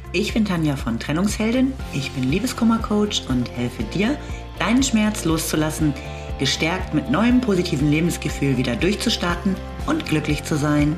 Ich bin Tanja von Trennungsheldin, ich bin Liebeskummer-Coach und helfe dir, deinen Schmerz loszulassen, gestärkt mit neuem positiven Lebensgefühl wieder durchzustarten und glücklich zu sein.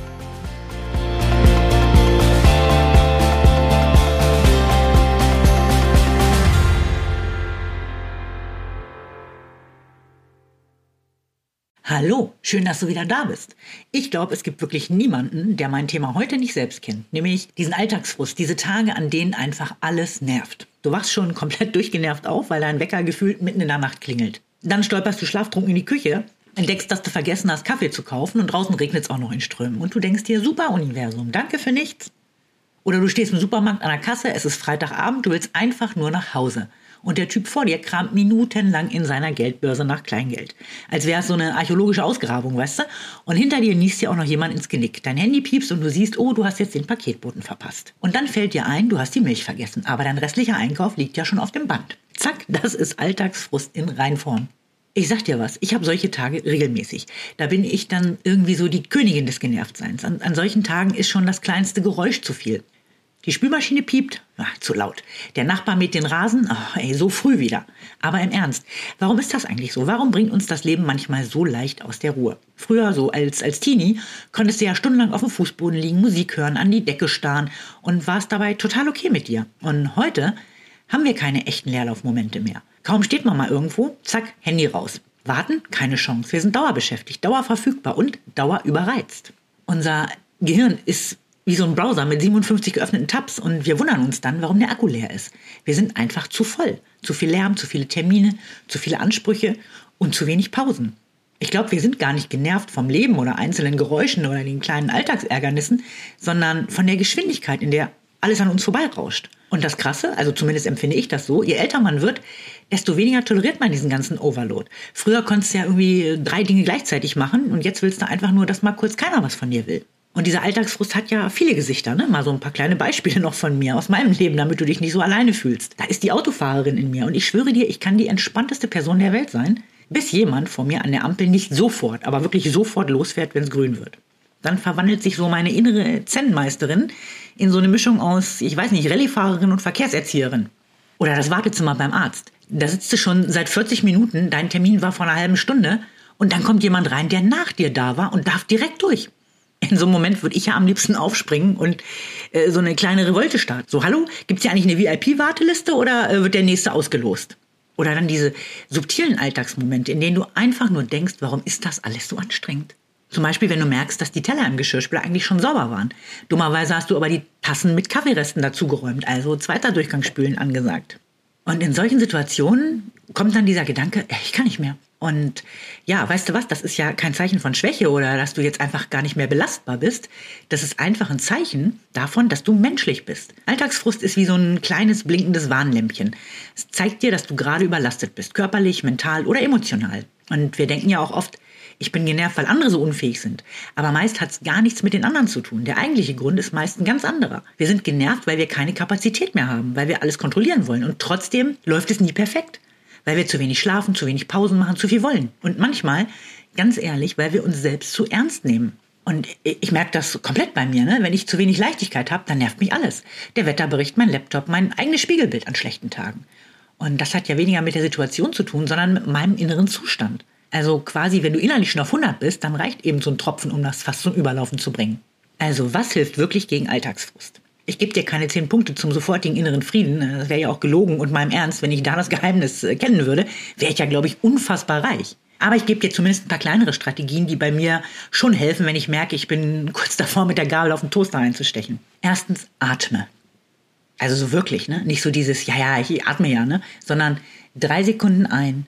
Hallo, schön, dass du wieder da bist. Ich glaube, es gibt wirklich niemanden, der mein Thema heute nicht selbst kennt. Nämlich diesen Alltagsfrust, diese Tage, an denen einfach alles nervt. Du wachst schon komplett durchgenervt auf, weil dein Wecker gefühlt mitten in der Nacht klingelt. Dann stolperst du schlaftrunken in die Küche, entdeckst, dass du vergessen hast, Kaffee zu kaufen und draußen regnet es auch noch in Strömen. Und du denkst dir, super Universum, danke für nichts. Oder du stehst im Supermarkt an der Kasse, es ist Freitagabend, du willst einfach nur nach Hause. Und der Typ vor dir kramt minutenlang in seiner Geldbörse nach Kleingeld. Als wäre es so eine archäologische Ausgrabung, weißt du? Und hinter dir niest dir auch noch jemand ins Genick. Dein Handy piepst und du siehst, oh, du hast jetzt den Paketboten verpasst. Und dann fällt dir ein, du hast die Milch vergessen. Aber dein restlicher Einkauf liegt ja schon auf dem Band. Zack, das ist Alltagsfrust in Reinform. Ich sag dir was, ich habe solche Tage regelmäßig. Da bin ich dann irgendwie so die Königin des Genervtseins. An solchen Tagen ist schon das kleinste Geräusch zu viel. Die Spülmaschine piept, zu laut. Der Nachbar mäht den Rasen, so früh wieder. Aber im Ernst, warum ist das eigentlich so? Warum bringt uns das Leben manchmal so leicht aus der Ruhe? Früher, so als Teenie, konntest du ja stundenlang auf dem Fußboden liegen, Musik hören, an die Decke starren und warst dabei total okay mit dir. Und heute haben wir keine echten Leerlaufmomente mehr. Kaum steht man mal irgendwo, zack, Handy raus. Warten? Keine Chance. Wir sind dauerbeschäftigt, dauerverfügbar und dauerüberreizt. Unser Gehirn ist wie so ein Browser mit 57 geöffneten Tabs und wir wundern uns dann, warum der Akku leer ist. Wir sind einfach zu voll. Zu viel Lärm, zu viele Termine, zu viele Ansprüche und zu wenig Pausen. Ich glaube, wir sind gar nicht genervt vom Leben oder einzelnen Geräuschen oder den kleinen Alltagsärgernissen, sondern von der Geschwindigkeit, in der alles an uns vorbeirauscht. Und das Krasse, also zumindest empfinde ich das so, je älter man wird, desto weniger toleriert man diesen ganzen Overload. Früher konntest du ja irgendwie 3 Dinge gleichzeitig machen und jetzt willst du einfach nur, dass mal kurz keiner was von dir will. Und dieser Alltagsfrust hat ja viele Gesichter, ne? Mal so ein paar kleine Beispiele noch von mir aus meinem Leben, damit du dich nicht so alleine fühlst. Da ist die Autofahrerin in mir und ich schwöre dir, ich kann die entspannteste Person der Welt sein, bis jemand vor mir an der Ampel nicht sofort, aber wirklich sofort losfährt, wenn es grün wird. Dann verwandelt sich so meine innere Zen-Meisterin in so eine Mischung aus, ich weiß nicht, Rallye-Fahrerin und Verkehrserzieherin. Oder das Wartezimmer beim Arzt. Da sitzt du schon seit 40 Minuten, dein Termin war vor einer halben Stunde und dann kommt jemand rein, der nach dir da war und darf direkt durch. In so einem Moment würde ich ja am liebsten aufspringen und so eine kleine Revolte starten. So, hallo, gibt's hier eigentlich eine VIP-Warteliste oder wird der nächste ausgelost? Oder dann diese subtilen Alltagsmomente, in denen du einfach nur denkst, warum ist das alles so anstrengend? Zum Beispiel, wenn du merkst, dass die Teller im Geschirrspüler eigentlich schon sauber waren. Dummerweise hast du aber die Tassen mit Kaffeeresten dazugeräumt, also zweiter Durchgang spülen angesagt. Und in solchen Situationen kommt dann dieser Gedanke, ich kann nicht mehr. Und ja, weißt du was, das ist ja kein Zeichen von Schwäche oder dass du jetzt einfach gar nicht mehr belastbar bist. Das ist einfach ein Zeichen davon, dass du menschlich bist. Alltagsfrust ist wie so ein kleines blinkendes Warnlämpchen. Es zeigt dir, dass du gerade überlastet bist, körperlich, mental oder emotional. Und wir denken ja auch oft, ich bin genervt, weil andere so unfähig sind. Aber meist hat es gar nichts mit den anderen zu tun. Der eigentliche Grund ist meist ein ganz anderer. Wir sind genervt, weil wir keine Kapazität mehr haben, weil wir alles kontrollieren wollen. Und trotzdem läuft es nie perfekt. Weil wir zu wenig schlafen, zu wenig Pausen machen, zu viel wollen. Und manchmal, ganz ehrlich, weil wir uns selbst zu ernst nehmen. Und ich merke das komplett bei mir, ne? Wenn ich zu wenig Leichtigkeit habe, dann nervt mich alles. Der Wetterbericht, mein Laptop, mein eigenes Spiegelbild an schlechten Tagen. Und das hat ja weniger mit der Situation zu tun, sondern mit meinem inneren Zustand. Also quasi, wenn du innerlich schon auf 100 bist, dann reicht eben so ein Tropfen, um das fast zum Überlaufen zu bringen. Also was hilft wirklich gegen Alltagsfrust? Ich gebe dir keine 10 Punkte zum sofortigen inneren Frieden. Das wäre ja auch gelogen und meinem Ernst, wenn ich da das Geheimnis kennen würde, wäre ich ja, glaube ich, unfassbar reich. Aber ich gebe dir zumindest ein paar kleinere Strategien, die bei mir schon helfen, wenn ich merke, ich bin kurz davor, mit der Gabel auf den Toaster einzustechen. Erstens, atme. Also so wirklich, ne? Nicht so dieses, ja, ich atme ja, ne? Sondern 3 Sekunden ein,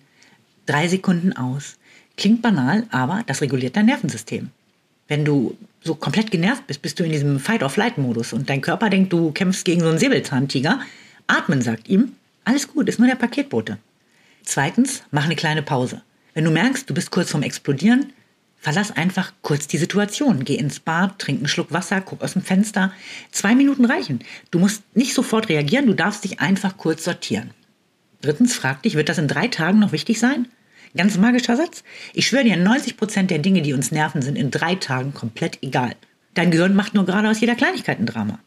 3 Sekunden aus. Klingt banal, aber das reguliert dein Nervensystem. Wenn du so komplett genervt bist, bist du in diesem Fight-or-Flight-Modus und dein Körper denkt, du kämpfst gegen so einen Säbelzahntiger. Atmen sagt ihm, alles gut, ist nur der Paketbote. Zweitens, mach eine kleine Pause. Wenn du merkst, du bist kurz vorm Explodieren, verlass einfach kurz die Situation. Geh ins Bad, trink einen Schluck Wasser, guck aus dem Fenster. 2 Minuten reichen. Du musst nicht sofort reagieren, du darfst dich einfach kurz sortieren. Drittens, frag dich, wird das in 3 Tagen noch wichtig sein? Ganz magischer Satz. Ich schwöre dir, 90% der Dinge, die uns nerven, sind in 3 Tagen komplett egal. Dein Gehirn macht nur gerade aus jeder Kleinigkeit ein Drama.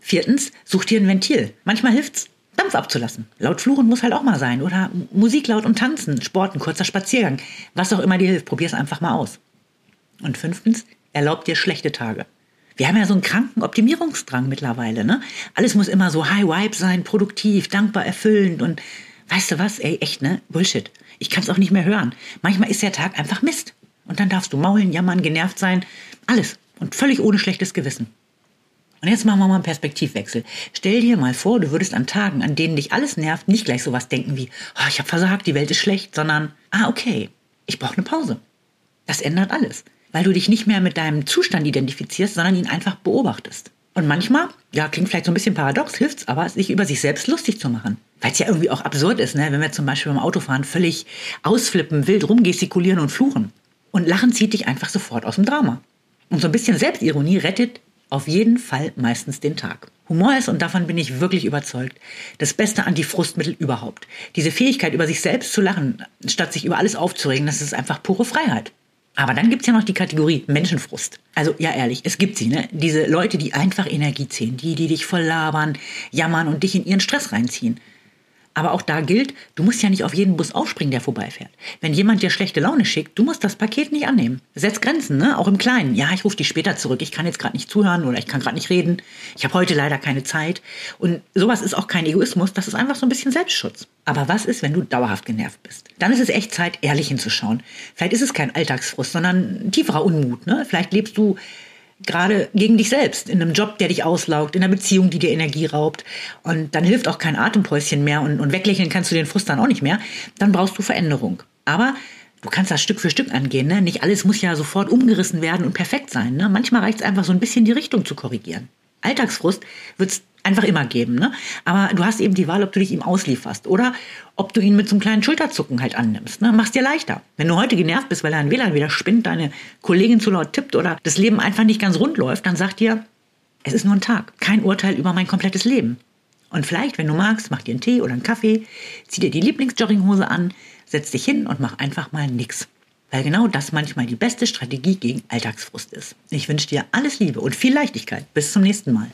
4. Such dir ein Ventil. Manchmal hilft's, Dampf abzulassen. Laut fluchen muss halt auch mal sein. Oder Musik laut und tanzen, Sport, ein kurzer Spaziergang. Was auch immer dir hilft, probier's einfach mal aus. Und 5. Erlaub dir schlechte Tage. Wir haben ja so einen kranken Optimierungsdrang mittlerweile, ne? Alles muss immer so High Vibe sein, produktiv, dankbar, erfüllend und weißt du was, ey, echt, ne? Bullshit. Ich kann's auch nicht mehr hören. Manchmal ist der Tag einfach Mist. Und dann darfst du maulen, jammern, genervt sein. Alles. Und völlig ohne schlechtes Gewissen. Und jetzt machen wir mal einen Perspektivwechsel. Stell dir mal vor, du würdest an Tagen, an denen dich alles nervt, nicht gleich sowas denken wie, oh, ich habe versagt, die Welt ist schlecht, sondern, okay, ich brauche eine Pause. Das ändert alles, weil du dich nicht mehr mit deinem Zustand identifizierst, sondern ihn einfach beobachtest. Und manchmal, ja, klingt vielleicht so ein bisschen paradox, hilft's aber, sich über sich selbst lustig zu machen. Weil es ja irgendwie auch absurd ist, ne? Wenn wir zum Beispiel beim Autofahren völlig ausflippen, wild rumgestikulieren und fluchen. Und Lachen zieht dich einfach sofort aus dem Drama. Und so ein bisschen Selbstironie rettet auf jeden Fall meistens den Tag. Humor ist, und davon bin ich wirklich überzeugt, das beste Antifrustmittel überhaupt. Diese Fähigkeit, über sich selbst zu lachen, statt sich über alles aufzuregen, das ist einfach pure Freiheit. Aber dann gibt's ja noch die Kategorie Menschenfrust. Also ja, ehrlich, es gibt sie, ne? Diese Leute, die einfach Energie ziehen, die dich voll labern, jammern und dich in ihren Stress reinziehen. Aber auch da gilt, du musst ja nicht auf jeden Bus aufspringen, der vorbeifährt. Wenn jemand dir schlechte Laune schickt, du musst das Paket nicht annehmen. Setz Grenzen, ne? Auch im Kleinen. Ja, ich rufe dich später zurück, ich kann jetzt gerade nicht zuhören oder ich kann gerade nicht reden. Ich habe heute leider keine Zeit. Und sowas ist auch kein Egoismus, das ist einfach so ein bisschen Selbstschutz. Aber was ist, wenn du dauerhaft genervt bist? Dann ist es echt Zeit, ehrlich hinzuschauen. Vielleicht ist es kein Alltagsfrust, sondern ein tieferer Unmut, ne? Vielleicht lebst du gerade gegen dich selbst, in einem Job, der dich auslaugt, in einer Beziehung, die dir Energie raubt. Und dann hilft auch kein Atempäuschen mehr und weglächeln kannst du den Frust dann auch nicht mehr. Dann brauchst du Veränderung. Aber du kannst das Stück für Stück angehen, ne? Nicht alles muss ja sofort umgerissen werden und perfekt sein, ne? Manchmal reicht es einfach so ein bisschen, die Richtung zu korrigieren. Alltagsfrust wird es einfach immer geben, ne? Aber du hast eben die Wahl, ob du dich ihm auslieferst oder ob du ihn mit so einem kleinen Schulterzucken halt annimmst, ne? Mach's dir leichter. Wenn du heute genervt bist, weil dein WLAN wieder spinnt, deine Kollegin zu laut tippt oder das Leben einfach nicht ganz rund läuft, dann sag dir, es ist nur ein Tag, kein Urteil über mein komplettes Leben. Und vielleicht, wenn du magst, mach dir einen Tee oder einen Kaffee, zieh dir die Lieblingsjogginghose an, setz dich hin und mach einfach mal nix. Weil genau das manchmal die beste Strategie gegen Alltagsfrust ist. Ich wünsche dir alles Liebe und viel Leichtigkeit. Bis zum nächsten Mal.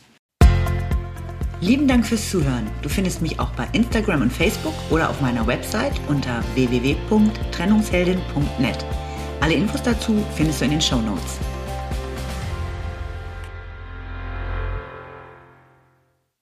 Lieben Dank fürs Zuhören. Du findest mich auch bei Instagram und Facebook oder auf meiner Website unter www.trennungsheldin.net. Alle Infos dazu findest du in den Shownotes.